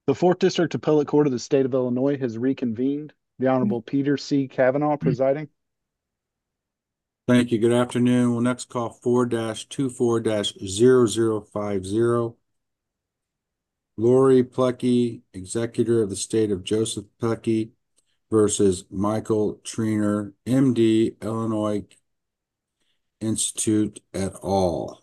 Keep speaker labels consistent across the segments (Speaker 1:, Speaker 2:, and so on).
Speaker 1: The Fourth District Appellate Court of the State of Illinois has reconvened. The Honorable Peter C. Kavanaugh presiding.
Speaker 2: Thank you. Good afternoon. We'll next call 4-24-0050. Lori Plecky, Executor of the State of Joseph Plecky versus Michael Triner, MD, Illinois Institute et al.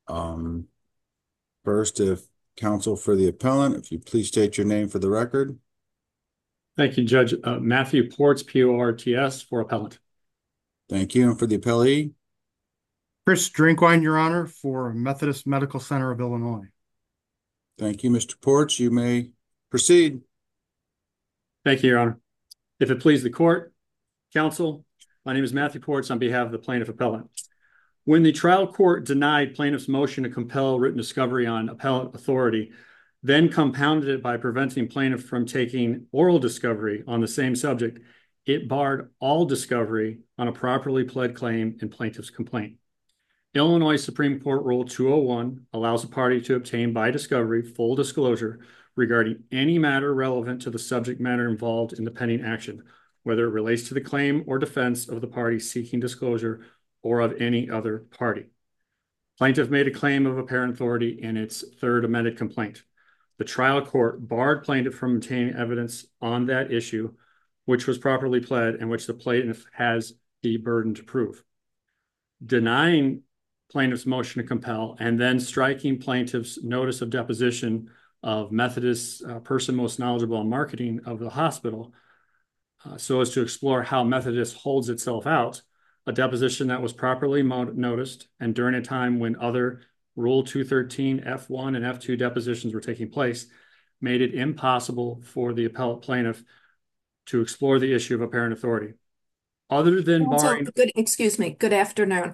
Speaker 2: First, if counsel for the appellant, if you please state your name for the record.
Speaker 3: Thank you, Judge. Matthew Ports, P-O-R-T-S, for appellant.
Speaker 2: Thank you. And for the appellee?
Speaker 4: Chris Drinkwine, Your Honor, for Methodist Medical Center of Illinois.
Speaker 2: Thank you, Mr. Ports. You may proceed.
Speaker 3: Thank you, Your Honor. If it please the court, counsel, my name is Matthew Ports on behalf of the plaintiff appellant. When the trial court denied plaintiff's motion to compel written discovery on appellate authority, then compounded it by preventing plaintiff from taking oral discovery on the same subject, it barred all discovery on a properly pled claim in plaintiff's complaint. Illinois Supreme Court Rule 201 allows a party to obtain by discovery full disclosure regarding any matter relevant to the subject matter involved in the pending action, whether it relates to the claim or defense of the party seeking disclosure or of any other party. Plaintiff made a claim of apparent authority in its third amended complaint. The trial court barred plaintiff from obtaining evidence on that issue, which was properly pled and which the plaintiff has the burden to prove. Denying plaintiff's motion to compel and then striking plaintiff's notice of deposition of Methodist's person most knowledgeable on marketing of the hospital so as to explore how Methodist holds itself out, a deposition that was properly noticed and during a time when other Rule 213 F1 and F2 depositions were taking place, made it impossible for the appellate plaintiff to explore the issue of apparent authority. Other than barring...
Speaker 5: Good afternoon.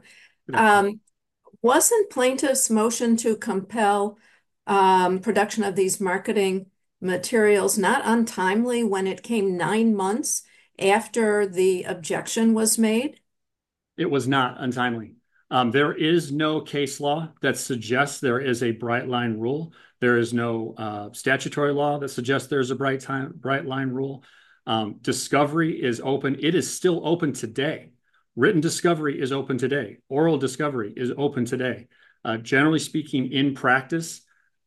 Speaker 5: Wasn't plaintiff's motion to compel production of these marketing materials not untimely when it came 9 months after the objection was made?
Speaker 3: It was not untimely. There is no case law that suggests there is a bright line rule. There is no statutory law that suggests there's a bright line rule. Discovery is open. It is still open today. Written discovery is open today. Oral discovery is open today. Generally speaking, in practice,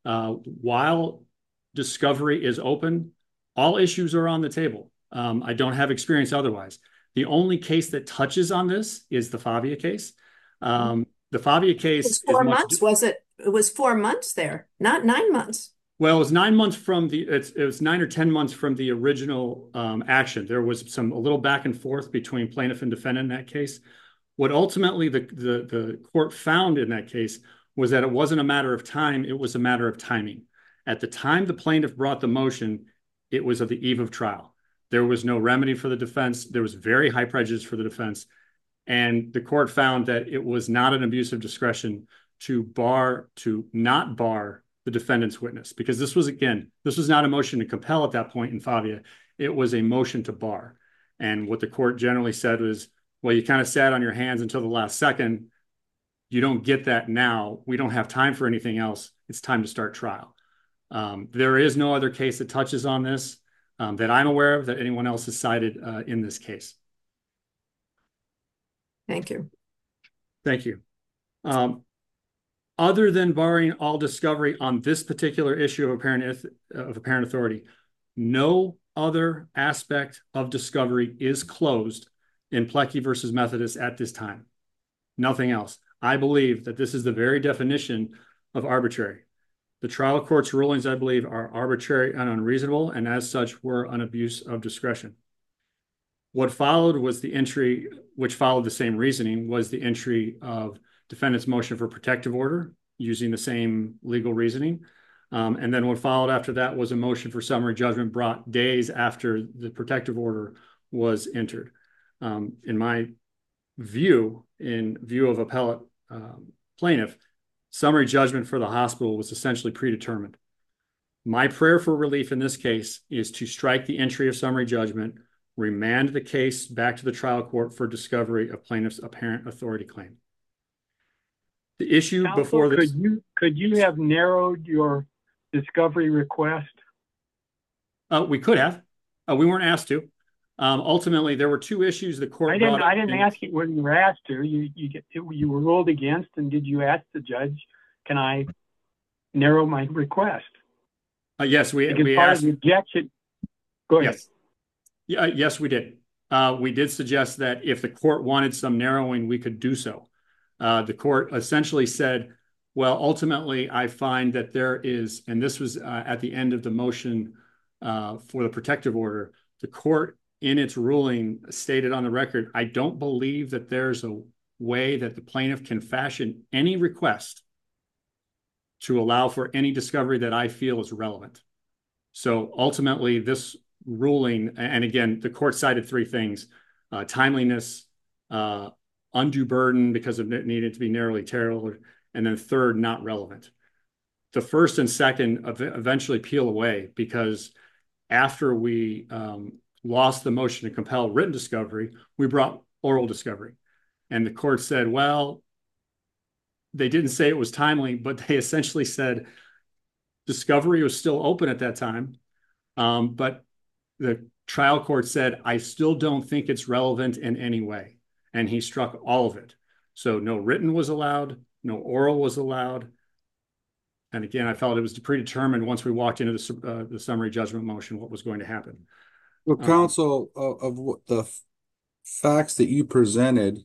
Speaker 3: while discovery is open, all issues are on the table. I don't have experience otherwise. The only case that touches on this is the Favia case. The Favia case...
Speaker 5: It was 4 months, was it? It was 4 months there, not 9 months.
Speaker 3: Well, it was 9 months from the... It was 9 or 10 months from the original action. There was a little back and forth between plaintiff and defendant in that case. What ultimately the court found in that case was that it wasn't a matter of time, it was a matter of timing. At the time the plaintiff brought the motion, it was at the eve of trial. There was no remedy for the defense. There was very high prejudice for the defense. And the court found that it was not an abuse of discretion to not bar the defendant's witness. Because this was not a motion to compel at that point in Favia. It was a motion to bar. And what the court generally said was, well, you kind of sat on your hands until the last second. You don't get that now. We don't have time for anything else. It's time to start trial. There is no other case that touches on this that I'm aware of that anyone else has cited in this case.
Speaker 5: Thank you.
Speaker 3: Thank you. Other than barring all discovery on this particular issue of apparent authority, no other aspect of discovery is closed in Plecky versus Methodist at this time. Nothing else. I believe that this is the very definition of arbitrary. The trial court's rulings, I believe, are arbitrary and unreasonable, and as such were an abuse of discretion. What followed was the entry, which followed the same reasoning, was the entry of defendant's motion for protective order using the same legal reasoning. And then what followed after that was a motion for summary judgment brought days after the protective order was entered. In my view, in view of appellate plaintiff, summary judgment for the hospital was essentially predetermined. My prayer for relief in this case is to strike the entry of summary judgment, remand the case back to the trial court for discovery of plaintiff's apparent authority claim. The issue before this...
Speaker 6: Could you have narrowed your discovery request
Speaker 3: We could have. We weren't asked to. Ultimately, there were two issues the court brought up.
Speaker 6: I didn't ask you when you were asked to. You were ruled against, and did you ask the judge, can I narrow my request?
Speaker 3: Yes, we
Speaker 6: part
Speaker 3: asked.
Speaker 6: of the objection. Go ahead.
Speaker 3: Yes. Yes, we did. We did suggest that if the court wanted some narrowing, we could do so. The court essentially said, well, ultimately, I find that there is, and this was at the end of the motion for the protective order, the court in its ruling stated on the record, I don't believe that there's a way that the plaintiff can fashion any request to allow for any discovery that I feel is relevant. So ultimately, this ruling, and again, the court cited three things: timeliness, undue burden because of it needed to be narrowly tailored, and then third, not relevant. The first and second eventually peel away because after we lost the motion to compel written discovery, we brought oral discovery. And the court said, well, they didn't say it was timely, but they essentially said discovery was still open at that time. But the trial court said, I still don't think it's relevant in any way. And he struck all of it. So no written was allowed, no oral was allowed. And again, I felt it was predetermined once we walked into the summary judgment motion what was going to happen.
Speaker 2: Well, counsel, of what the facts that you presented,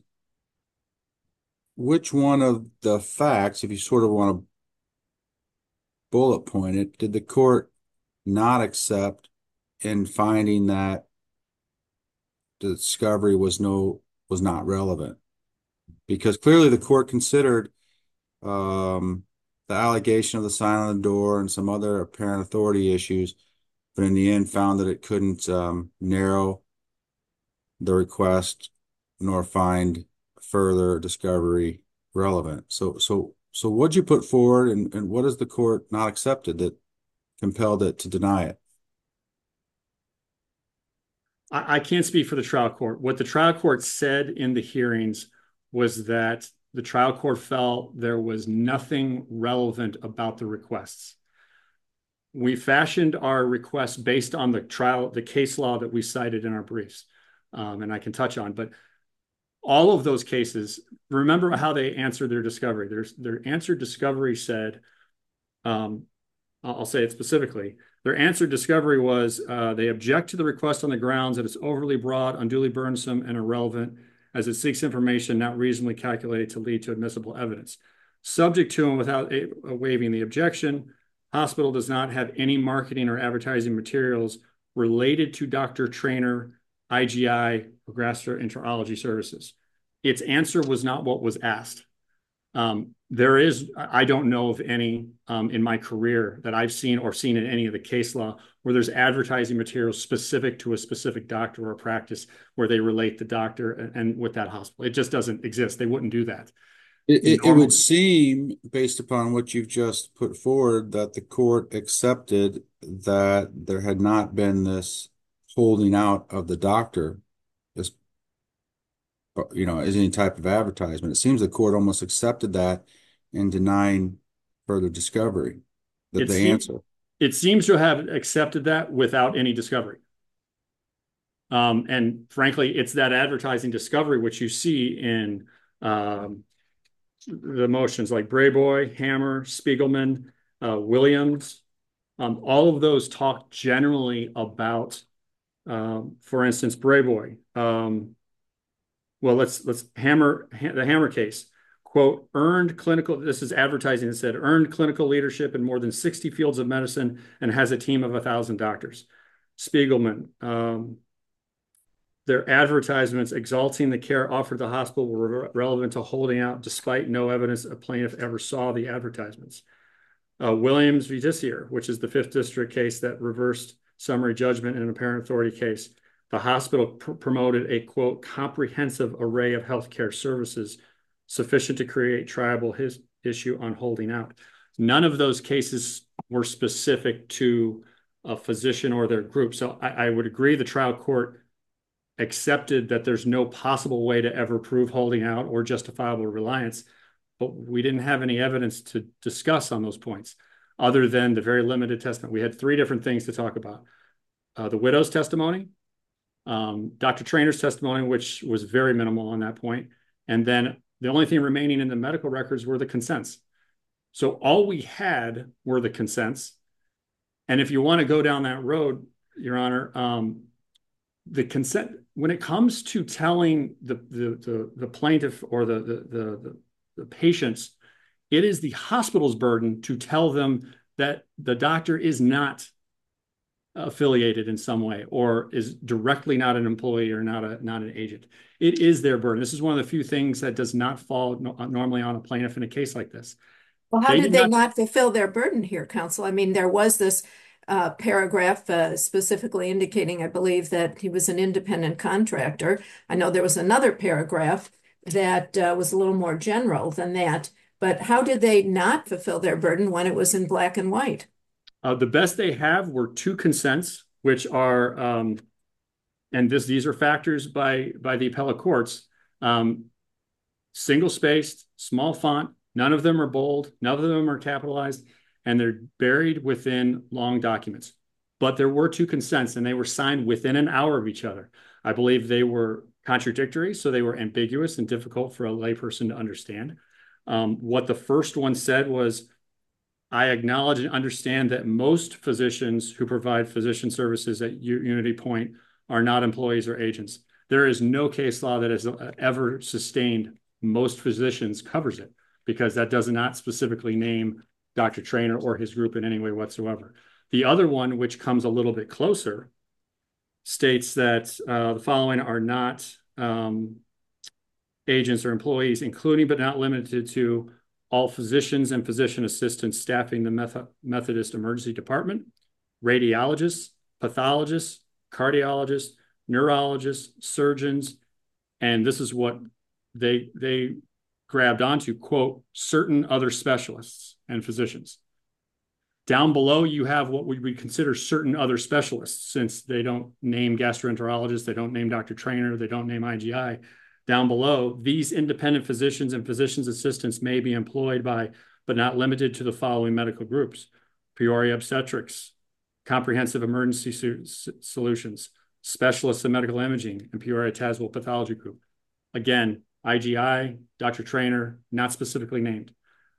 Speaker 2: which one of the facts, if you sort of want to bullet point it, did the court not accept in finding that the discovery was not relevant? Because clearly the court considered the allegation of the sign on the door and some other apparent authority issues, but in the end found that it couldn't narrow the request nor find further discovery relevant. So what'd you put forward, and what has the court not accepted that compelled it to deny it?
Speaker 3: I can't speak for the trial court. What the trial court said in the hearings was that the trial court felt there was nothing relevant about the requests. We fashioned our requests based on the case law that we cited in our briefs, and I can touch on, but all of those cases, remember how they answered their discovery. Their answered discovery said, I'll say it specifically, their answered discovery was they object to the request on the grounds that it's overly broad, unduly burdensome, and irrelevant as it seeks information not reasonably calculated to lead to admissible evidence. Subject to and without waiving the objection, hospital does not have any marketing or advertising materials related to Dr. Trainer, IGI, or gastroenterology services. Its answer was not what was asked. I don't know of any in my career that I've seen or seen in any of the case law where there's advertising materials specific to a specific doctor or practice where they relate the doctor and with that hospital. It just doesn't exist. They wouldn't do that.
Speaker 2: It would seem, based upon what you've just put forward, that the court accepted that there had not been this holding out of the doctor as any type of advertisement. It seems the court almost accepted that in denying further discovery, answer.
Speaker 3: It seems to have accepted that without any discovery. And frankly, it's that advertising discovery which you see in the motions like Brayboy, Hammer, Spiegelman, Williams. All of those talk generally about, for instance, Brayboy. Let's the Hammer case. Quote, this is advertising that said, earned clinical leadership in more than 60 fields of medicine and has a team of 1,000 doctors. Spiegelman, their advertisements exalting the care offered the hospital were relevant to holding out despite no evidence a plaintiff ever saw the advertisements. Williams v. Dissier, which is the 5th District case that reversed summary judgment in an apparent authority case. The hospital promoted a, quote, comprehensive array of healthcare services sufficient to create triable issue on holding out. None of those cases were specific to a physician or their group. So I would agree the trial court accepted that there's no possible way to ever prove holding out or justifiable reliance, but we didn't have any evidence to discuss on those points other than the very limited testimony. We had 3 different things to talk about. the widow's testimony, Dr. Trainer's testimony, which was very minimal on that point. And then the only thing remaining in the medical records were the consents. So all we had were the consents. And if you want to go down that road, Your Honor, the consent, when it comes to telling the plaintiff or the patients, it is the hospital's burden to tell them that the doctor is not affiliated in some way or is directly not an employee or not an agent. It is their burden. This is one of the few things that does not fall normally on a plaintiff in a case like this.
Speaker 5: Well, how did they not fulfill their burden here, counsel? I mean, there was this paragraph specifically indicating, I believe, that he was an independent contractor. I know there was another paragraph that was a little more general than that. But how did they not fulfill their burden when it was in black and white?
Speaker 3: The best they have were 2 consents, which are, and these are factors by the appellate courts, single-spaced, small font. None of them are bold. None of them are capitalized, and they're buried within long documents. But there were 2 consents, and they were signed within an hour of each other. I believe they were contradictory, so they were ambiguous and difficult for a layperson to understand. What the first one said was, I acknowledge and understand that most physicians who provide physician services at Unity Point are not employees or agents. There is no case law that has ever sustained most physicians covers it, because that does not specifically name Dr. Trainer or his group in any way whatsoever. The other one, which comes a little bit closer, states that the following are not agents or employees, including but not limited to all physicians and physician assistants staffing the Methodist Emergency Department, radiologists, pathologists, cardiologists, neurologists, surgeons, and this is what they grabbed onto, quote, certain other specialists and physicians. Down below, you have what we would consider certain other specialists, since they don't name gastroenterologists, they don't name Dr. Trainer, they don't name IGI. Down below, these independent physicians and physician's assistants may be employed by, but not limited to, the following medical groups: Peoria Obstetrics, Comprehensive Emergency Solutions, Specialists in Medical Imaging, and Peoria Tazewell Pathology Group. Again, IGI, Dr. Trainer, not specifically named.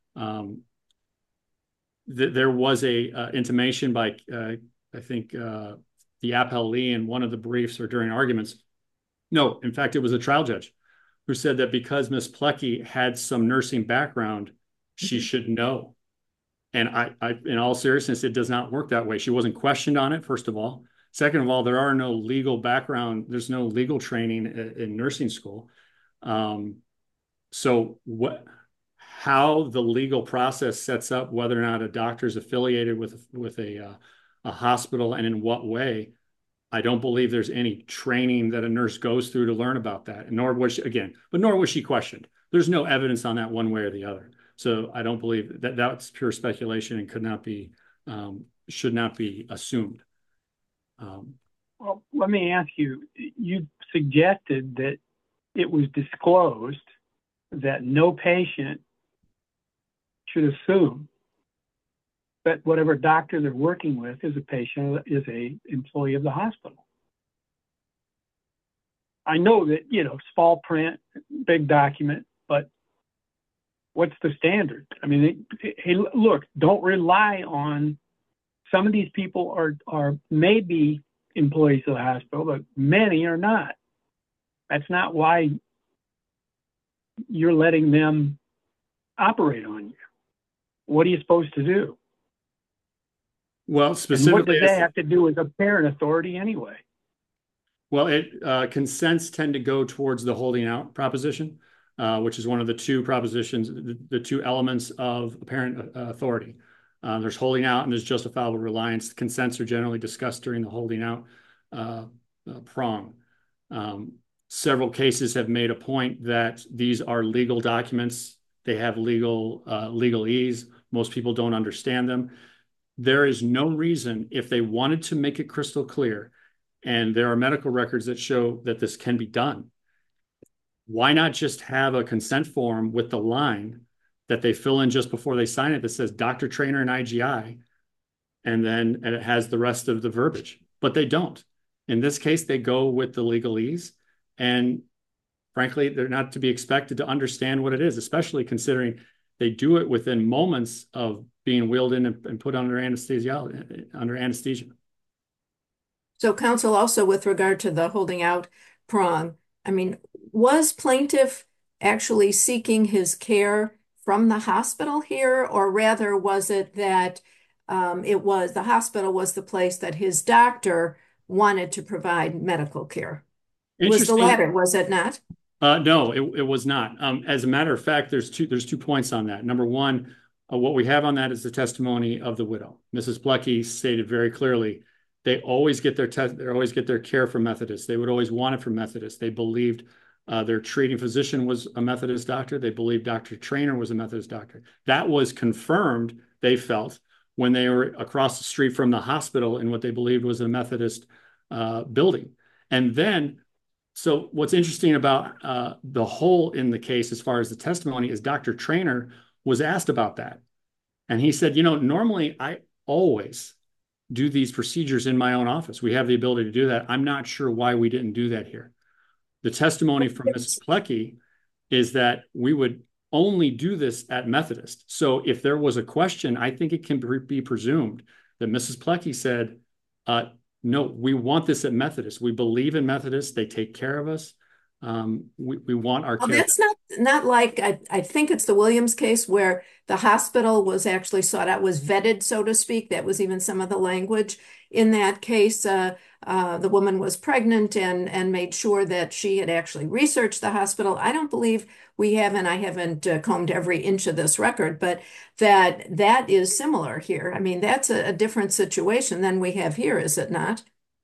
Speaker 3: There was a intimation by, I think, the appellee in one of the briefs or during arguments. No, in fact, it was a trial judge who said that because Ms. Plecky had some nursing background, she should know. And I, in all seriousness, it does not work that way. She wasn't questioned on it, first of all. Second of all, there are no legal background. There's no legal training in nursing school. So how the legal process sets up whether or not a doctor is affiliated with a hospital and in what way, I don't believe there's any training that a nurse goes through to learn about that. Nor was she questioned. There's no evidence on that one way or the other. So I don't believe that that's pure speculation and should not be assumed.
Speaker 6: Well, let me ask you, you suggested that it was disclosed that no patient should assume that whatever doctor they're working with is a employee of the hospital. I know that, small print, big document, but what's the standard? I mean, hey, look, don't rely on, some of these people are maybe employees of the hospital, but many are not. That's not why you're letting them operate on you. What are you supposed to do?
Speaker 3: Well, specifically,
Speaker 6: and what does that have to do with apparent authority anyway?
Speaker 3: Well, consents tend to go towards the holding out proposition, which is one of the 2 propositions, the 2 elements of apparent authority. There's holding out and there's justifiable reliance. The consents are generally discussed during the holding out prong. Several cases have made a point that these are legal documents. They have legalese. Most people don't understand them. There is no reason, if they wanted to make it crystal clear, and there are medical records that show that this can be done, why not just have a consent form with the line that they fill in just before they sign it that says Dr. Trainer and IGI, and it has the rest of the verbiage, but they don't. In this case, they go with the legalese, and frankly, they're not to be expected to understand what it is, especially considering they do it within moments of being wheeled in and put under anesthesia.
Speaker 5: So counsel, also with regard to the holding out prong, I mean, was plaintiff actually seeking his care from the hospital here, or rather was it that the hospital was the place that his doctor wanted to provide medical care? It was the latter, was it not?
Speaker 3: No, it was not. As a matter of fact, there's 2 points on that. Number one, what we have on that is the testimony of the widow. Mrs. Plecky stated very clearly they always get their care from Methodist. They would always want it from Methodist. They believed their treating physician was a Methodist doctor. They believed Dr. Trainer was a Methodist doctor. That was confirmed, they felt, when they were across the street from the hospital in what they believed was a Methodist building. And then, so what's interesting about the whole in the case as far as the testimony is Dr. Trainer was asked about that. And he said, normally I always do these procedures in my own office. We have the ability to do that. I'm not sure why we didn't do that here. The testimony from Mrs. Plecky is that we would only do this at Methodist. So if there was a question, I think it can be presumed that Mrs. Plecky said, no, we want this at Methodist. We believe in Methodist. They take care of us. We want our care.
Speaker 5: That's not like, I think it's the Williams case where the hospital was actually sought out, was vetted, so to speak. That was even some of the language in that case. The woman was pregnant and made sure that she had actually researched the hospital. I don't believe we have, and I haven't combed every inch of this record, but that is similar here. I mean, that's a different situation than we have here, is it not?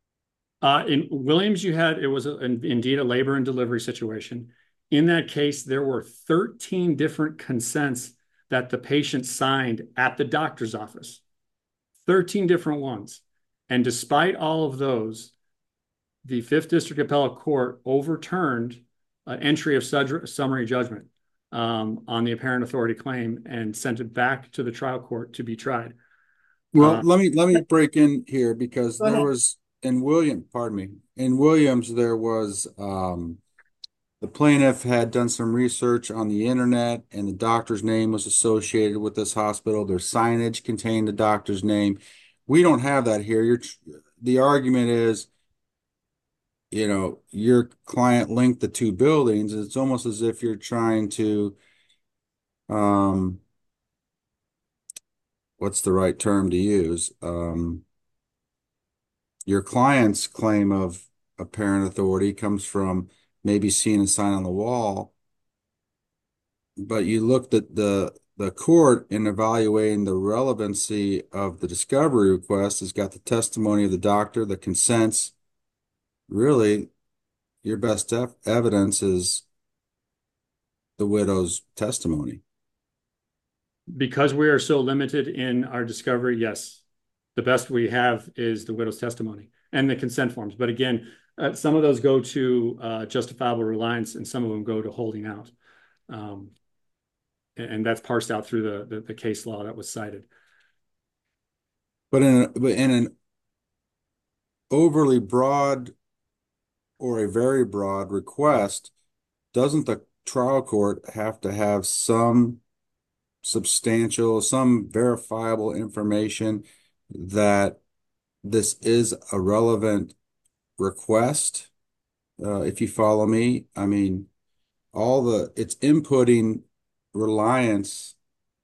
Speaker 3: In Williams, it was indeed a labor and delivery situation. In that case, there were 13 different consents that the patient signed at the doctor's office, 13 different ones. And despite all of those, the 5th District Appellate Court overturned an entry of summary judgment on the apparent authority claim and sent it back to the trial court to be tried.
Speaker 2: Well, let me break in here because there was in Williams, there was the plaintiff had done some research on the internet and the doctor's name was associated with this hospital. Their signage contained the doctor's name. We don't have that here. The argument is, your client linked the 2 buildings. It's almost as if you're trying to, what's the right term to use? Your client's claim of apparent authority comes from maybe seeing a sign on the wall, but you looked at the court in evaluating the relevancy of the discovery request has got the testimony of the doctor, the consents. Really, your best evidence is the widow's testimony.
Speaker 3: Because we are so limited in our discovery, yes. The best we have is the widow's testimony and the consent forms. But again, some of those go to justifiable reliance and some of them go to holding out. And that's parsed out through the case law that was cited.
Speaker 2: But in an overly broad or a very broad request, doesn't the trial court have to have some substantial, some verifiable information that this is a relevant request? If you follow me, I mean, it's inputting reliance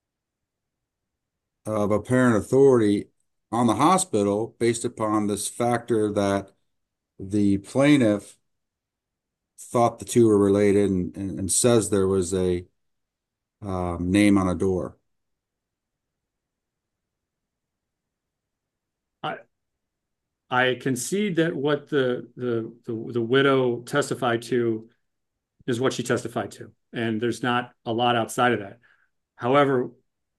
Speaker 2: of apparent authority on the hospital based upon this factor that the plaintiff thought the 2 were related and says there was a name on a door.
Speaker 3: I concede that what the widow testified to is what she testified to, and there's not a lot outside of that. However,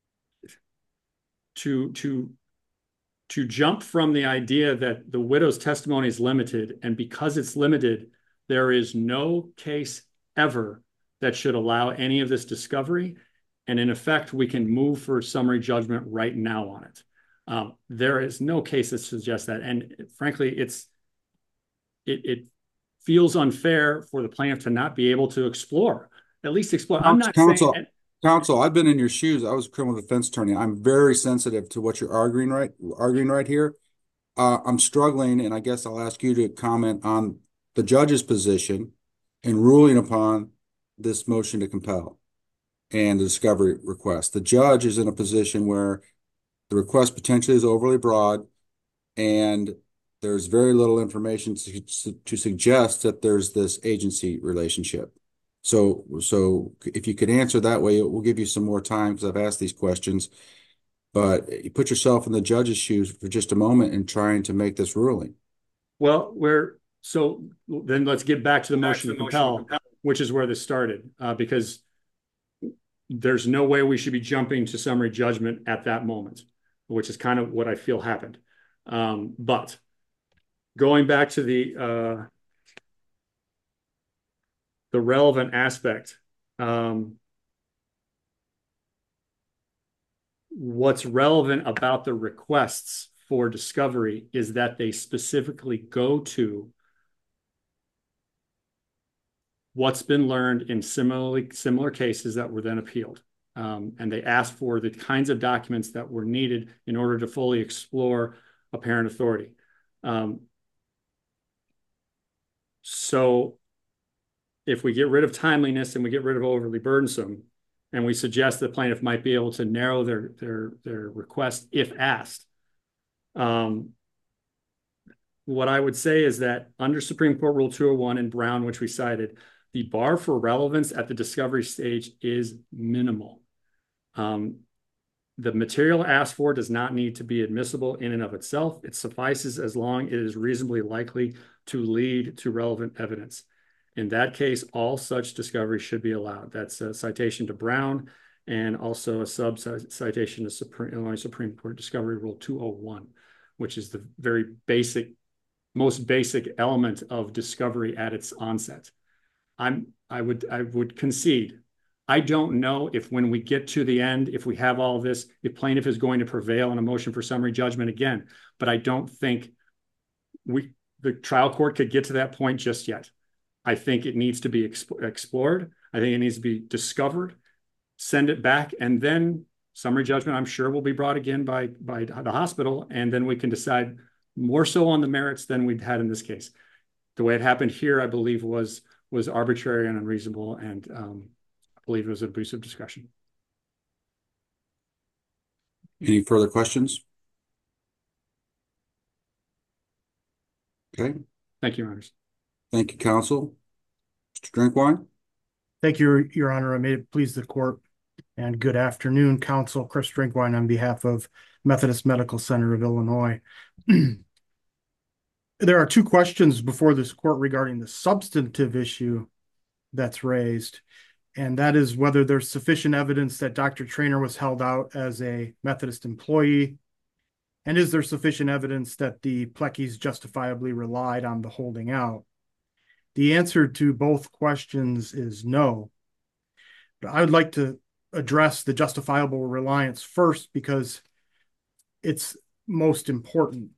Speaker 3: to jump from the idea that the widow's testimony is limited, and because it's limited, there is no case ever that should allow any of this discovery, and in effect, we can move for summary judgment right now on it. There is no case that suggests that. And frankly, it feels unfair for the plaintiff to not be able to at least explore. I'm not
Speaker 2: Counsel,
Speaker 3: saying.
Speaker 2: counsel, I've been in your shoes. I was a criminal defense attorney. I'm very sensitive to what you're arguing right here. I'm struggling, and I guess I'll ask you to comment on the judge's position in ruling upon this motion to compel and the discovery request. The judge is in a position where the request potentially is overly broad, and there's very little information to suggest that there's this agency relationship. So if you could answer that way, we'll give you some more time because I've asked these questions. But you put yourself in the judge's shoes for just a moment in trying to make this ruling.
Speaker 3: Well, then let's get back to the motion to compel, which is where this started, because there's no way we should be jumping to summary judgment at that moment, which is kind of what I feel happened. But going back to the relevant aspect, what's relevant about the requests for discovery is that they specifically go to what's been learned in similar cases that were then appealed. And they asked for the kinds of documents that were needed in order to fully explore apparent authority. So if we get rid of timeliness and we get rid of overly burdensome, and we suggest the plaintiff might be able to narrow their request if asked, what I would say is that under Supreme Court Rule 201 in Brown, which we cited, the bar for relevance at the discovery stage is minimal. The material asked for does not need to be admissible in and of itself. It suffices as long as it is reasonably likely to lead to relevant evidence. In that case, all such discovery should be allowed. That's a citation to Brown and also a citation to Illinois Supreme Court Discovery Rule 201, which is the very most basic element of discovery at its onset. I would concede. I don't know if when we get to the end, if we have all of this, if plaintiff is going to prevail on a motion for summary judgment again, but I don't think the trial court could get to that point just yet. I think it needs to be explored. I think it needs to be discovered, send it back, and then summary judgment, I'm sure, will be brought again by the hospital, and then we can decide more so on the merits than we'd had in this case. The way it happened here, I believe, was arbitrary and unreasonable, and I believe it was an abuse of discretion.
Speaker 2: Any further questions? Okay.
Speaker 3: Thank you, Your Honors.
Speaker 2: Thank you, counsel. Mr. Drinkwine?
Speaker 4: Thank you, Your Honor. I may it please the court. And good afternoon, counsel. Chris Drinkwine on behalf of Methodist Medical Center of Illinois. There are two questions before this court regarding the substantive issue that's raised, and that is whether there's sufficient evidence that Dr. Traynor was held out as a Methodist employee, and is there sufficient evidence that the Pleckys justifiably relied on the holding out? The answer to both questions is no. But I would like to address the justifiable reliance first because it's most important.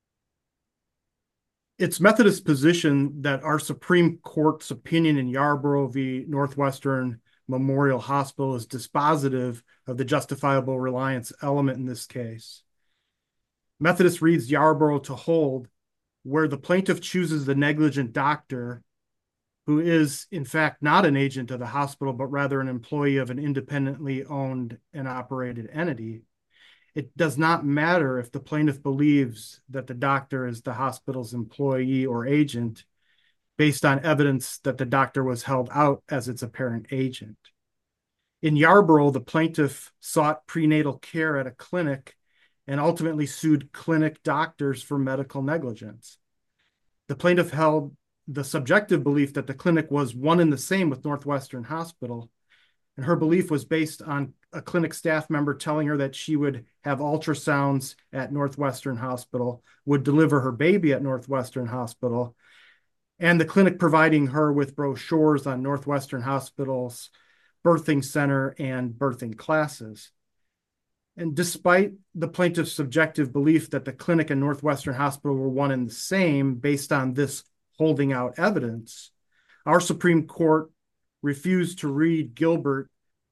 Speaker 4: It's Methodist position that our Supreme Court's opinion in Yarborough v. Northwestern Memorial Hospital is dispositive of the justifiable reliance element in this case. Methodist reads Yarborough to hold where the plaintiff chooses the negligent doctor, who is in fact not an agent of the hospital, but rather an employee of an independently owned and operated entity. It does not matter if the plaintiff believes that the doctor is the hospital's employee or agent based on evidence that the doctor was held out as its apparent agent. In Yarborough, the plaintiff sought prenatal care at a clinic and ultimately sued clinic doctors for medical negligence. The plaintiff held the subjective belief that the clinic was one and the same with Northwestern Hospital, and her belief was based on a clinic staff member telling her that she would have ultrasounds at Northwestern Hospital, would deliver her baby at Northwestern Hospital, and the clinic providing her with brochures on Northwestern Hospital's birthing center and birthing classes. And despite the plaintiff's subjective belief that the clinic and Northwestern Hospital were one and the same based on this holding out evidence, our Supreme Court refused to read Gilbert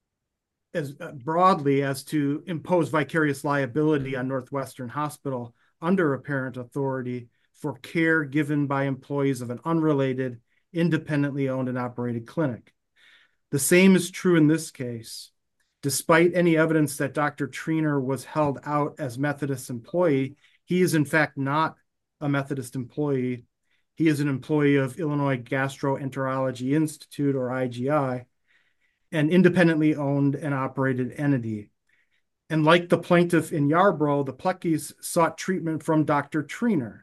Speaker 4: as broadly as to impose vicarious liability on Northwestern Hospital under apparent authority for care given by employees of an unrelated, independently owned and operated clinic. The same is true in this case. Despite any evidence that Dr. Triner was held out as Methodist employee, he is in fact not a Methodist employee. He is an employee of Illinois Gastroenterology Institute, or IGI, an independently owned and operated entity. And like the plaintiff in Yarborough, the Pleckys sought treatment from Dr. Triner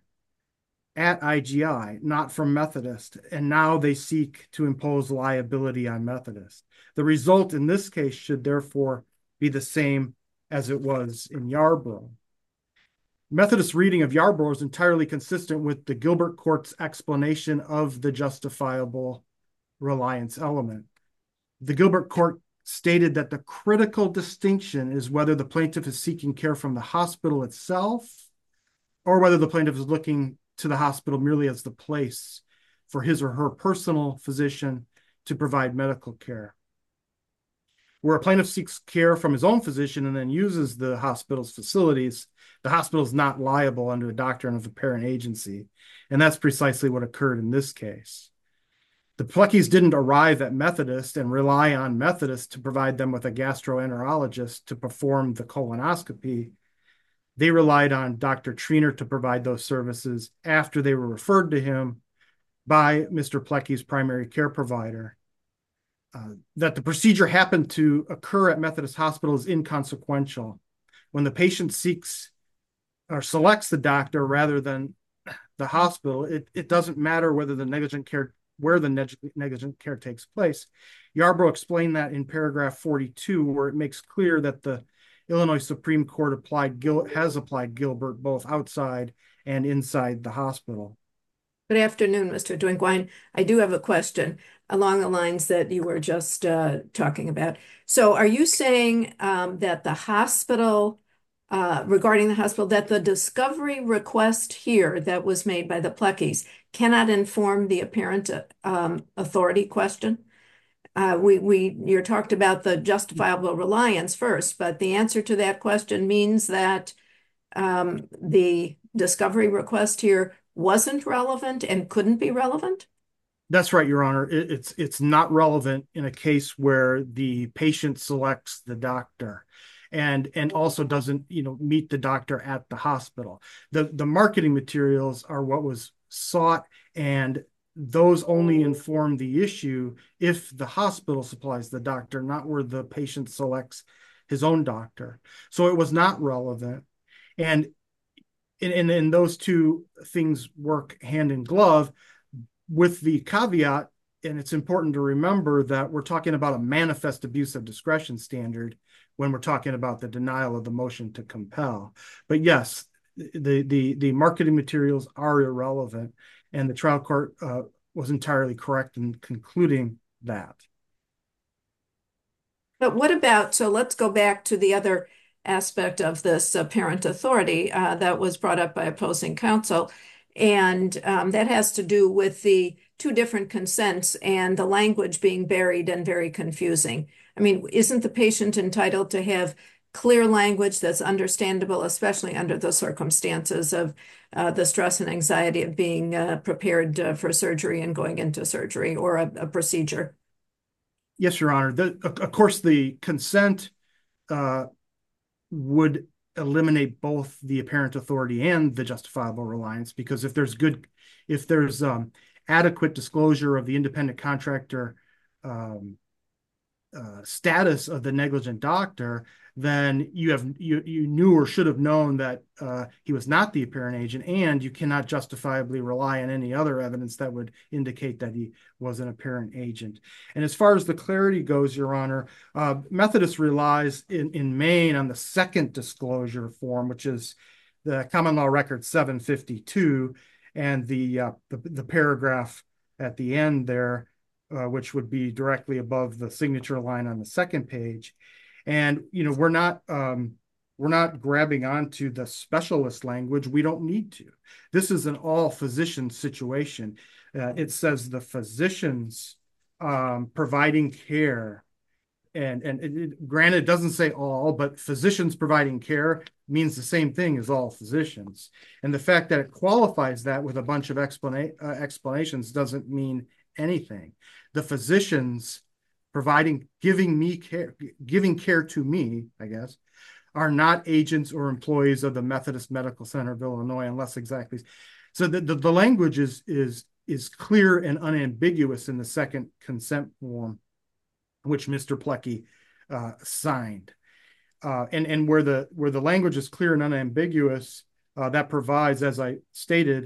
Speaker 4: at IGI, not from Methodist, and now they seek to impose liability on Methodist. The result in this case should therefore be the same as it was in Yarborough. Methodist reading of Yarborough is entirely consistent with the Gilbert Court's explanation of the justifiable reliance element. The Gilbert Court stated that the critical distinction is whether the plaintiff is seeking care from the hospital itself or whether the plaintiff is looking to the hospital merely as the place for his or her personal physician to provide medical care. Where a plaintiff seeks care from his own physician and then uses the hospital's facilities, the hospital is not liable under the doctrine of apparent agency. And that's precisely what occurred in this case. The Pleckys didn't arrive at Methodist and rely on Methodist to provide them with a gastroenterologist to perform the colonoscopy. They relied on Dr. Triner to provide those services after they were referred to him by Mr. Plecky's primary care provider. That the procedure happened to occur at Methodist Hospital is inconsequential. When the patient seeks or selects the doctor rather than the hospital, it doesn't matter whether the negligent care, where the negligent care takes place. Yarborough explained that in paragraph 42, where it makes clear that the Illinois Supreme Court has applied Gilbert both outside and inside the hospital.
Speaker 5: Good afternoon, Mr. Drinkwine. I do have a question along the lines that you were just talking about. So are you saying that the hospital, regarding the hospital, that the discovery request here that was made by the Pleckys cannot inform the apparent authority question? You talked about the justifiable reliance first, but the answer to that question means that the discovery request here wasn't relevant and couldn't be relevant?
Speaker 4: That's right, Your Honor. It's not relevant in a case where the patient selects the doctor and also doesn't meet the doctor at the hospital. The marketing materials are what was sought, and those only inform the issue if the hospital supplies the doctor, not where the patient selects his own doctor. So it was not relevant. And those two things work hand in glove with the caveat, and it's important to remember that we're talking about a manifest abuse of discretion standard when we're talking about the denial of the motion to compel. But yes, the marketing materials are irrelevant, and the trial court was entirely correct in concluding that.
Speaker 5: But what about, so let's go back to the other aspect of this apparent authority that was brought up by opposing counsel. And that has to do with the two different consents and the language being buried and very confusing. I mean, isn't the patient entitled to have clear language that's understandable, especially under the circumstances of the stress and anxiety of being prepared for surgery and going into surgery or a procedure?
Speaker 4: Yes, Your Honor. Of course, the consent would eliminate both the apparent authority and the justifiable reliance, because if there's adequate disclosure of the independent contractor status of the negligent doctor, then you knew or should have known that he was not the apparent agent, and you cannot justifiably rely on any other evidence that would indicate that he was an apparent agent. And as far as the clarity goes, Your Honor, Methodist relies in Maine on the second disclosure form, which is the Common Law Record 752, and the paragraph at the end there, which would be directly above the signature line on the second page. And we're not We're not grabbing onto the specialist language. We don't need to. This is an all physician situation. It says the physicians providing care. And granted, it doesn't say all, but physicians providing care means the same thing as all physicians. And the fact that it qualifies that with a bunch of explanations doesn't mean anything. The physicians giving care to me, I guess, are not agents or employees of the Methodist Medical Center of Illinois, unless exactly. So the language is clear and unambiguous in the second consent form, which Mr. Plecky signed. And where the language is clear and unambiguous, that provides, as I stated,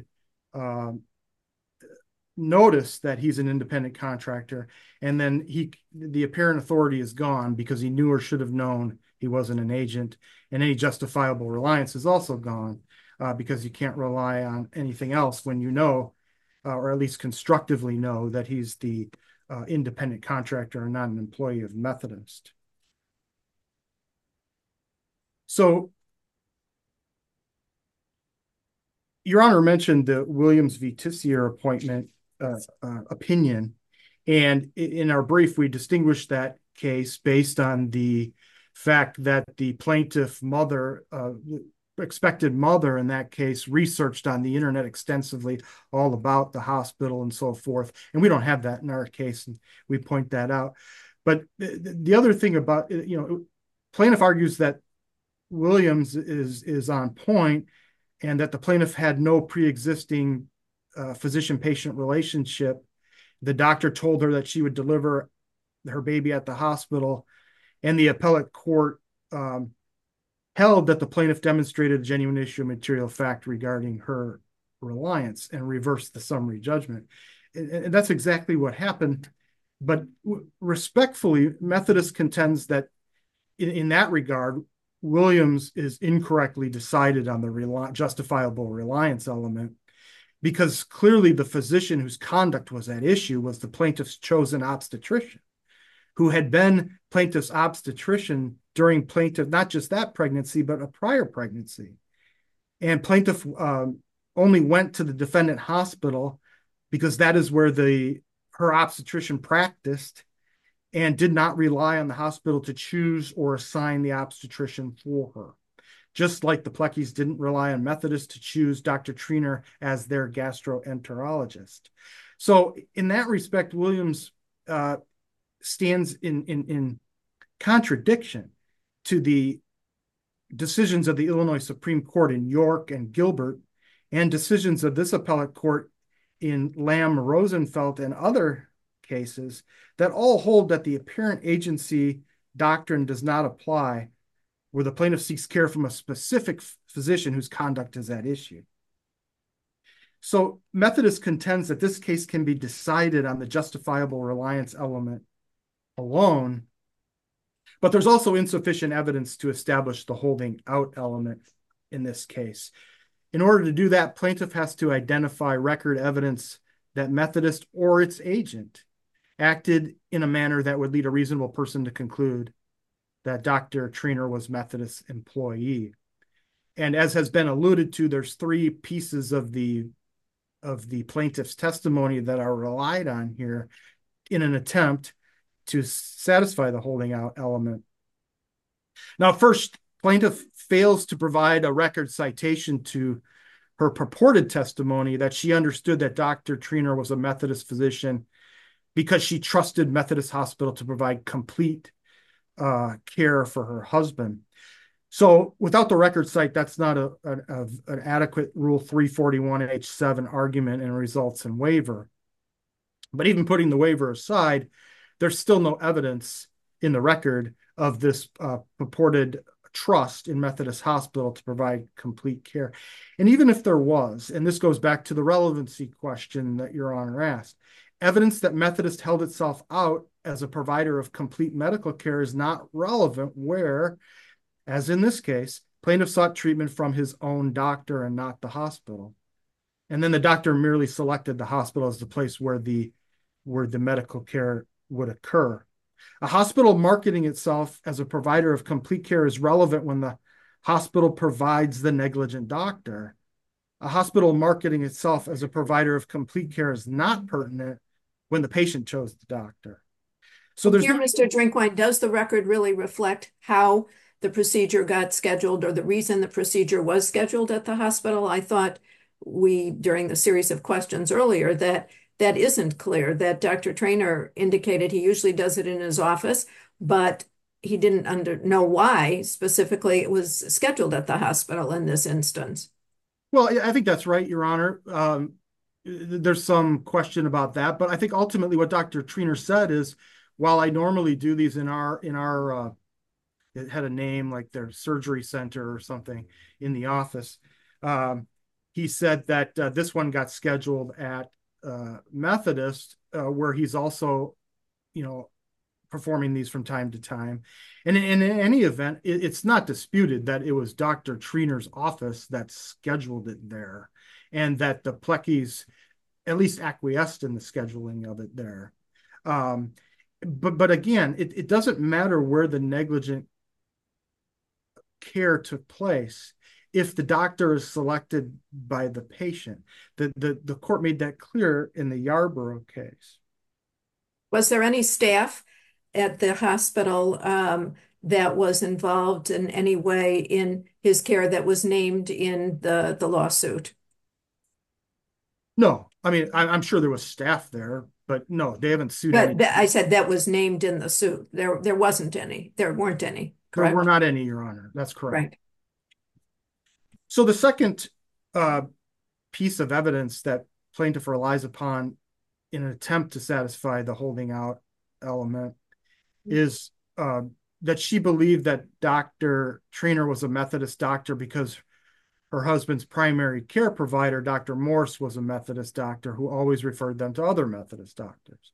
Speaker 4: notice that he's an independent contractor, and then the apparent authority is gone because he knew or should have known he wasn't an agent, and any justifiable reliance is also gone because you can't rely on anything else when you know, or at least constructively know, that he's the independent contractor and not an employee of Methodist. So, Your Honor mentioned the Williams v. Tissier appointment opinion, and in our brief, we distinguished that case based on the fact that the plaintiff mother, expected mother in that case, researched on the internet extensively all about the hospital and so forth. And we don't have that in our case, and we point that out. But the other thing about, plaintiff argues that Williams is on point and that the plaintiff had no pre-existing physician-patient relationship. The doctor told her that she would deliver her baby at the hospital, and the appellate court held that the plaintiff demonstrated a genuine issue of material fact regarding her reliance and reversed the summary judgment. And that's exactly what happened. But respectfully, Methodist contends that in that regard, Williams is incorrectly decided on the justifiable reliance element, because clearly the physician whose conduct was at issue was the plaintiff's chosen obstetrician, who had been plaintiff's obstetrician during plaintiff, not just that pregnancy, but a prior pregnancy. And plaintiff only went to the defendant hospital because that is where her obstetrician practiced, and did not rely on the hospital to choose or assign the obstetrician for her. Just like the Pleckys didn't rely on Methodist to choose Dr. Triner as their gastroenterologist. So in that respect, Williams stands in contradiction to the decisions of the Illinois Supreme Court in York and Gilbert, and decisions of this appellate court in Lamb, Rosenfeld, and other cases that all hold that the apparent agency doctrine does not apply where the plaintiff seeks care from a specific physician whose conduct is at issue. So Methodist contends that this case can be decided on the justifiable reliance element alone, but there's also insufficient evidence to establish the holding out element in this case. In order to do that, plaintiff has to identify record evidence that Methodist or its agent acted in a manner that would lead a reasonable person to conclude that Dr. Triner was Methodist's employee. And as has been alluded to, there's three pieces of the plaintiff's testimony that are relied on here in an attempt to satisfy the holding out element. Now, first, plaintiff fails to provide a record citation to her purported testimony that she understood that Dr. Triner was a Methodist physician because she trusted Methodist Hospital to provide complete care for her husband. So without the record cite, that's not an adequate Rule 341 H7 argument and results in waiver. But even putting the waiver aside, there's still no evidence in the record of this purported trust in Methodist Hospital to provide complete care. And even if there was, and this goes back to the relevancy question that Your Honor asked, evidence that Methodist held itself out as a provider of complete medical care is not relevant where, as in this case, plaintiff sought treatment from his own doctor and not the hospital. And then the doctor merely selected the hospital as the place where the medical care would occur. A hospital marketing itself as a provider of complete care is relevant when the hospital provides the negligent doctor. A hospital marketing itself as a provider of complete care is not pertinent when the patient chose the doctor. So there's
Speaker 5: Here,
Speaker 4: no,
Speaker 5: Mr. Drinkwine, does the record really reflect how the procedure got scheduled or the reason the procedure was scheduled at the hospital? I thought during the series of questions earlier, that isn't clear, that Dr. Traynor indicated he usually does it in his office, but he didn't know why specifically it was scheduled at the hospital in this instance.
Speaker 4: well, I think that's right, Your Honor. There's some question about that, but I think ultimately what Dr. Traynor said is, while I normally do these in our it had a name like their surgery center or something in the office. He said that this one got scheduled at Methodist, where he's also, performing these from time to time. And in any event, it's not disputed that it was Dr. Trainor's office that scheduled it there, and that the Pleckys at least acquiesced in the scheduling of it there. But again, it doesn't matter where the negligent care took place if the doctor is selected by the patient. The court made that clear in the Yarborough case.
Speaker 5: Was there any staff at the hospital that was involved in any way in his care that was named in the lawsuit?
Speaker 4: No, I mean, I'm sure there was staff there, but no, they haven't sued
Speaker 5: But
Speaker 4: any.
Speaker 5: I said that was named in the suit. There wasn't any. There weren't any,
Speaker 4: There
Speaker 5: correct?
Speaker 4: were not any, Your Honor. That's correct.
Speaker 5: Right.
Speaker 4: So the second piece of evidence that plaintiff relies upon in an attempt to satisfy the holding out element is that she believed that Dr. Traynor was a Methodist doctor because her husband's primary care provider, Dr. Morse, was a Methodist doctor who always referred them to other Methodist doctors.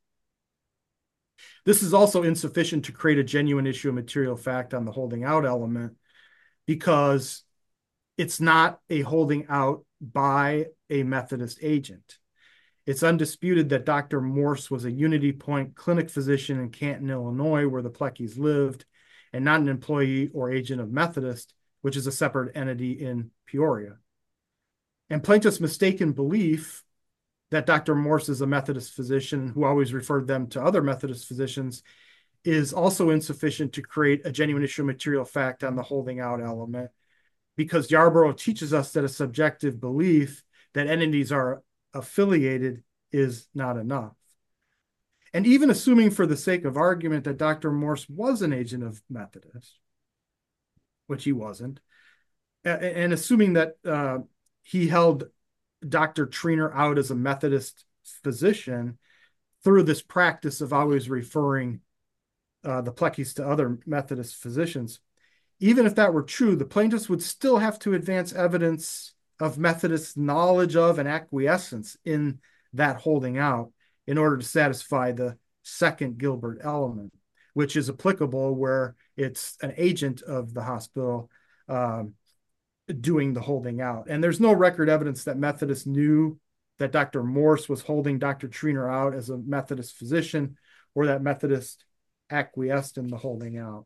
Speaker 4: This is also insufficient to create a genuine issue of material fact on the holding out element, because it's not a holding out by a Methodist agent. It's undisputed that Dr. Morse was a Unity Point clinic physician in Canton, Illinois, where the Pleckys lived, and not an employee or agent of Methodist, which is a separate entity in Peoria. And plaintiff's mistaken belief that Dr. Morse is a Methodist physician who always referred them to other Methodist physicians is also insufficient to create a genuine issue of material fact on the holding out element, because Yarborough teaches us that a subjective belief that entities are affiliated is not enough. And even assuming for the sake of argument that Dr. Morse was an agent of Methodist, which he wasn't, and assuming that he held Dr. Traynor out as a Methodist physician through this practice of always referring the Pleckys to other Methodist physicians, even if that were true, the plaintiffs would still have to advance evidence of Methodist knowledge of and acquiescence in that holding out in order to satisfy the second Gilbert element, which is applicable where it's an agent of the hospital doing the holding out. And there's no record evidence that Methodists knew that Dr. Morse was holding Dr. Traynor out as a Methodist physician, or that Methodist acquiesced in the holding out.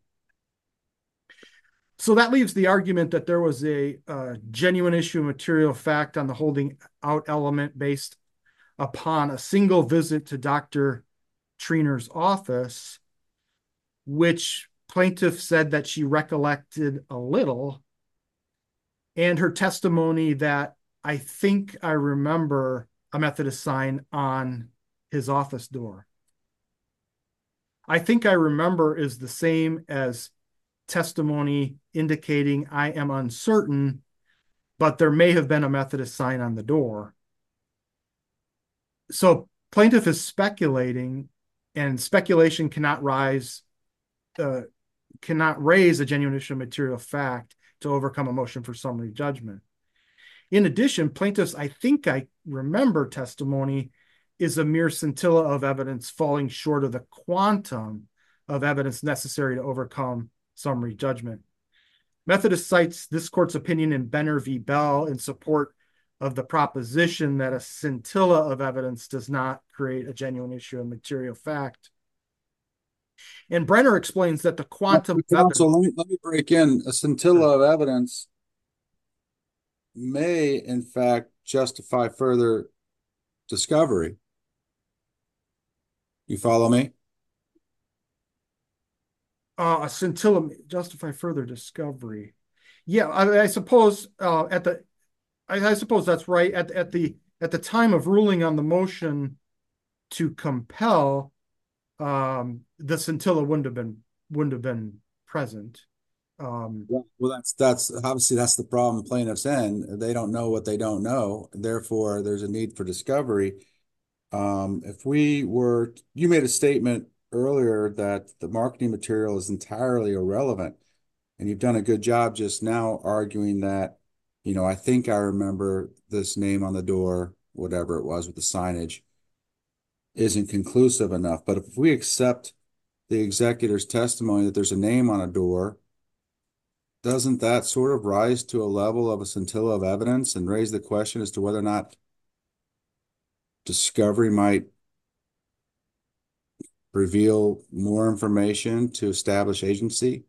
Speaker 4: So that leaves the argument that there was a genuine issue of material fact on the holding out element based upon a single visit to Dr. Trainor's office, which plaintiff said that she recollected a little, and her testimony that I think I remember a Methodist sign on his office door. I think I remember is the same as testimony indicating I am uncertain, but there may have been a Methodist sign on the door. So plaintiff is speculating, and speculation cannot raise a genuine issue of material fact to overcome a motion for summary judgment. In addition, plaintiff's I think I remember testimony is a mere scintilla of evidence falling short of the quantum of evidence necessary to overcome summary judgment. Methodist cites this court's opinion in Benner v. Bell in support of the proposition that a scintilla of evidence does not create a genuine issue of material fact. And Brenner explains that the quantum of evidence.
Speaker 2: Counsel, let me break in. A scintilla of evidence may, in fact, justify further discovery. You follow me?
Speaker 4: A scintilla may justify further discovery. Yeah, I suppose I suppose that's right. At the time of ruling on the motion to compel, the scintilla wouldn't have been present.
Speaker 2: Well, that's obviously that's the problem plaintiffs in. They don't know what they don't know. Therefore, there's a need for discovery. If we were, you made a statement earlier that the marketing material is entirely irrelevant, and you've done a good job just now arguing that, I think I remember this name on the door, whatever it was with the signage, isn't conclusive enough. But if we accept the executor's testimony that there's a name on a door, doesn't that sort of rise to a level of a scintilla of evidence and raise the question as to whether or not discovery might reveal more information to establish agency?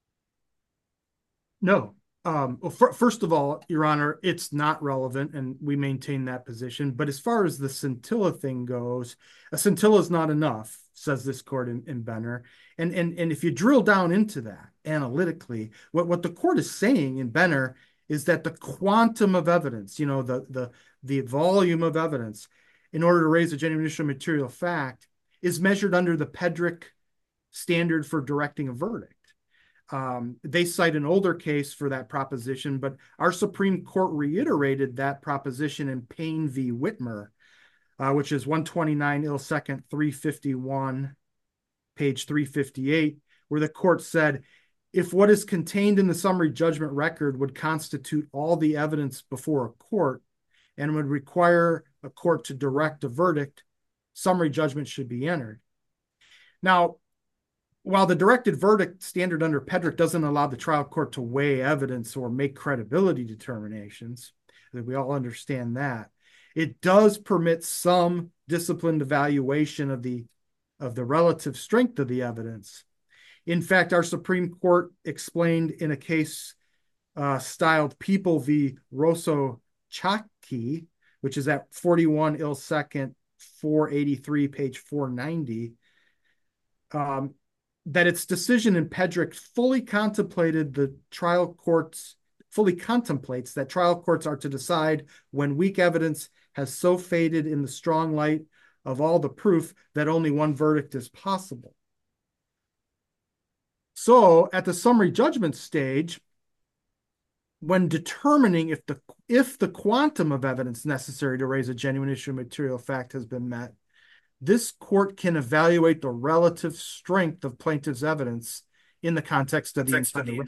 Speaker 4: No. Well, first of all, Your Honor, it's not relevant, and we maintain that position. But as far as the scintilla thing goes, a scintilla is not enough, says this court in Benner. And if you drill down into that analytically, what the court is saying in Benner is that the quantum of evidence, the volume of evidence, in order to raise a genuine issue of material fact, is measured under the Pedrick standard for directing a verdict. They cite an older case for that proposition, but our Supreme Court reiterated that proposition in Payne v. Whitmer, which is 129 ill second 351, page 358, where the court said, if what is contained in the summary judgment record would constitute all the evidence before a court and would require a court to direct a verdict, summary judgment should be entered. Now, while the directed verdict standard under Pedrick doesn't allow the trial court to weigh evidence or make credibility determinations, that we all understand that, it does permit some disciplined evaluation of the relative strength of the evidence. In fact, our Supreme Court explained in a case styled People v. Rosso Chaki, which is at 41 ill second 483, page 490, that its decision in Pedrick fully contemplates that trial courts are to decide when weak evidence has so faded in the strong light of all the proof that only one verdict is possible. So at the summary judgment stage, when determining if the quantum of evidence necessary to raise a genuine issue of material fact has been met, this court can evaluate the relative strength of plaintiff's evidence in the context of the entire.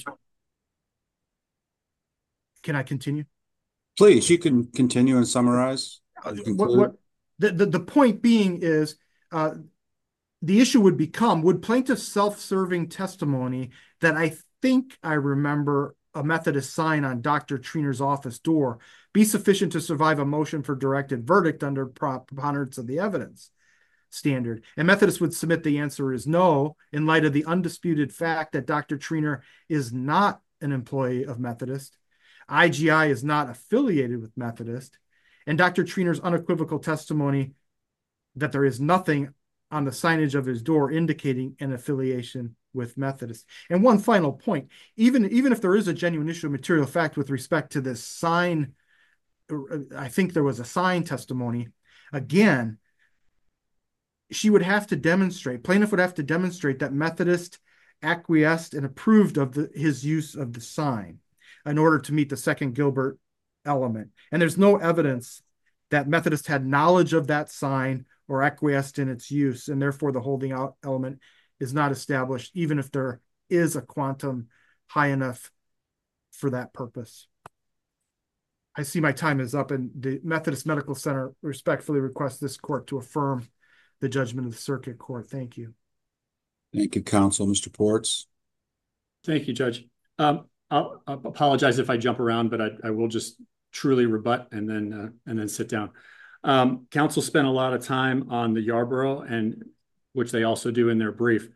Speaker 4: Can I continue?
Speaker 2: Please, you can continue and summarize.
Speaker 4: The point being is, the issue would become, would plaintiff's self-serving testimony that I think I remember a Methodist sign on Dr. Triener's office door be sufficient to survive a motion for directed verdict under preponderance of the evidence standard? And Methodist would submit the answer is no, in light of the undisputed fact that Dr. Triener is not an employee of Methodist, IGI is not affiliated with Methodist, and Dr. Triener's unequivocal testimony that there is nothing on the signage of his door indicating an affiliation with Methodist. And one final point, even if there is a genuine issue of material fact with respect to this sign, I think there was a sign testimony, again, plaintiff would have to demonstrate that Methodist acquiesced and approved of his use of the sign in order to meet the second Gilbert element. And there's no evidence that Methodist had knowledge of that sign or acquiesced in its use, and therefore the holding out element is not established, even if there is a quantum high enough for that purpose. I see my time is up, and the Methodist Medical Center respectfully requests this court to affirm the judgment of the circuit court. Thank you.
Speaker 2: Thank you, counsel. Mr. Ports.
Speaker 3: Thank you, Judge. I'll apologize if I jump around, but I will just truly rebut and then sit down. Counsel spent a lot of time on the Yarborough, and which they also do in their brief.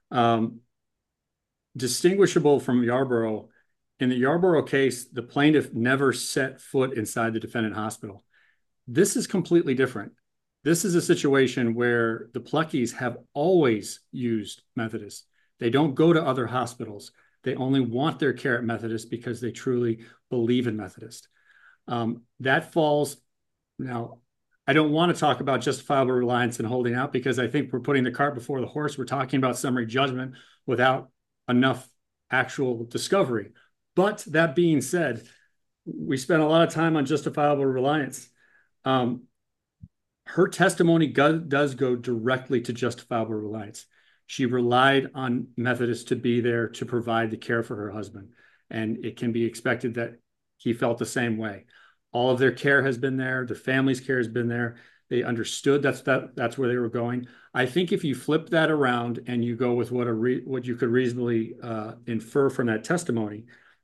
Speaker 3: Distinguishable from Yarborough, in the Yarborough case, the plaintiff never set foot inside the defendant hospital. This is completely different. This is a situation where the Pluckies have always used Methodist. They don't go to other hospitals. They only want their care at Methodist because they truly believe in Methodist. That falls. Now, I don't want to talk about justifiable reliance and holding out because I think we're putting the cart before the horse. We're talking about summary judgment without enough actual discovery. But that being said, we spent a lot of time on justifiable reliance. Her testimony does go directly to justifiable reliance. She relied on Methodist to be there to provide the care for her husband. And it can be expected that he felt the same way. All of their care has been there. The family's care has been there. They understood that's where they were going. I think if you flip that around and you go with what you could reasonably infer from that testimony,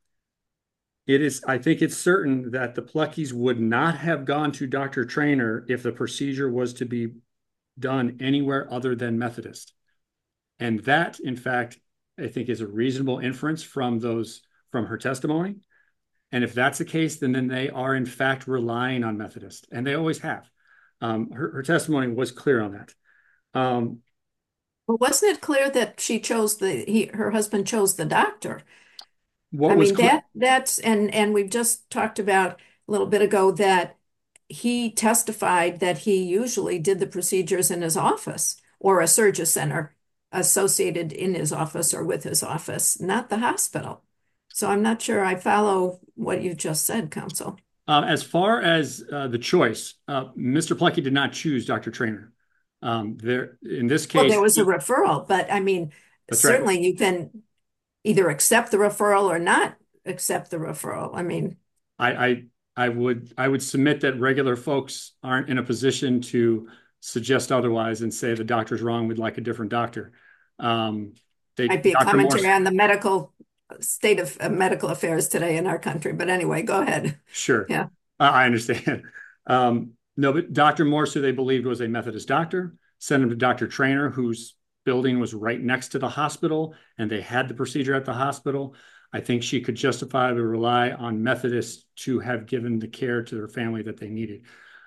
Speaker 3: I think it's certain that the Pluckies would not have gone to Dr. Traynor if the procedure was to be done anywhere other than Methodist. And that, in fact, I think is a reasonable inference from her testimony. And if that's the case, then they are in fact relying on Methodist, and they always have. Her testimony was clear on that.
Speaker 5: Well, wasn't it clear that her husband chose the doctor? That's and we've just talked about a little bit ago that he testified that he usually did the procedures in his office or a surgery center associated in his office or with his office, not the hospital. So I'm not sure I follow what you just said, counsel.
Speaker 3: As far as the choice, Mr. Plucky did not choose Dr. Traynor. In this case,
Speaker 5: there was a referral, but I mean, certainly you can either accept the referral or not accept the referral. I mean,
Speaker 3: I would submit that regular folks aren't in a position to suggest otherwise and say the doctor's wrong, we'd like a different doctor.
Speaker 5: Might be a commentary on the medical state of medical affairs today in our country. But anyway, go ahead.
Speaker 3: Sure.
Speaker 5: Yeah.
Speaker 3: I understand. No, but Dr. Morse, who they believed was a Methodist doctor, sent him to Dr. Traynor, whose building was right next to the hospital, and they had the procedure at the hospital. I think she could justifiably rely on Methodist to have given the care to their family that they needed.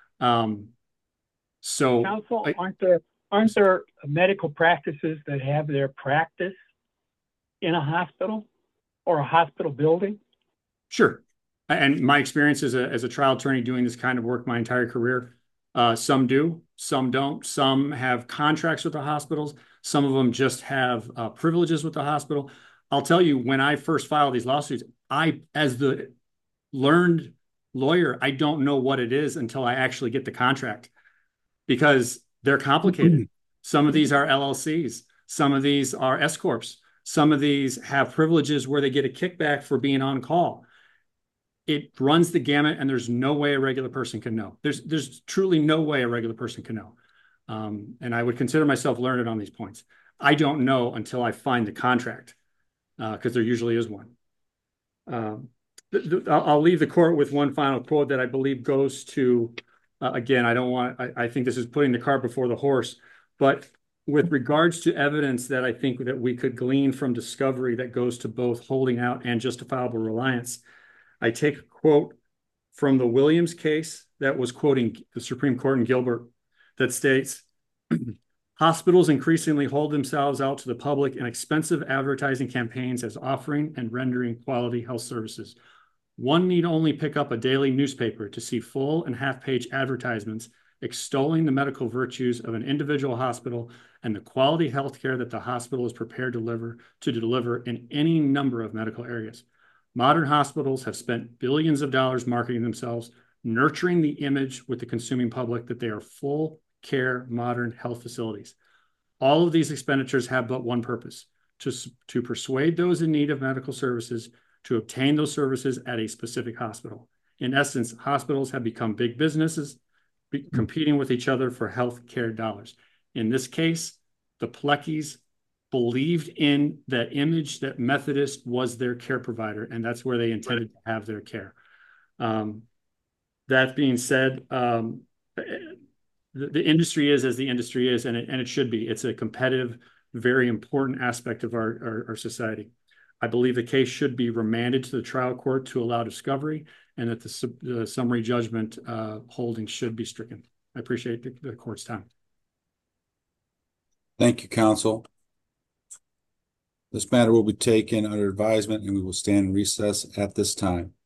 Speaker 3: So,
Speaker 6: counsel, aren't there medical practices that have their practice in a hospital or a hospital building?
Speaker 3: Sure. And my experience as a trial attorney doing this kind of work my entire career, some do, some don't. Some have contracts with the hospitals. Some of them just have privileges with the hospital. I'll tell you, when I first filed these lawsuits, as the learned lawyer, I don't know what it is until I actually get the contract because they're complicated. Some of these are LLCs. Some of these are S Corps. Some of these have privileges where they get a kickback for being on call. It runs the gamut, and there's no way a regular person can know. There's truly no way a regular person can know. And I would consider myself learned on these points. I don't know until I find the contract, because there usually is one. I'll leave the court with one final quote that I believe goes to, again, I think this is putting the cart before the horse, but with regards to evidence that I think that we could glean from discovery that goes to both holding out and justifiable reliance, I take a quote from the Williams case that was quoting the Supreme Court in Gilbert that states, hospitals increasingly hold themselves out to the public in expensive advertising campaigns as offering and rendering quality health services. One need only pick up a daily newspaper to see full and half-page advertisements extolling the medical virtues of an individual hospital and the quality health care that the hospital is prepared to deliver in any number of medical areas. Modern hospitals have spent billions of dollars marketing themselves, nurturing the image with the consuming public that they are full care, modern health facilities. All of these expenditures have but one purpose, to persuade those in need of medical services to obtain those services at a specific hospital. In essence, hospitals have become big businesses competing with each other for health care dollars. In this case, the Pluckies believed in that image that Methodist was their care provider, and that's where they intended to have their care. That being said, the industry is as the industry is, and it should be. It's a competitive very important aspect of our society. I believe the case should be remanded to the trial court to allow discovery, and that the summary judgment holding should be stricken. I appreciate the court's time.
Speaker 2: Thank you, counsel. This matter will be taken under advisement and we will stand in recess at this time.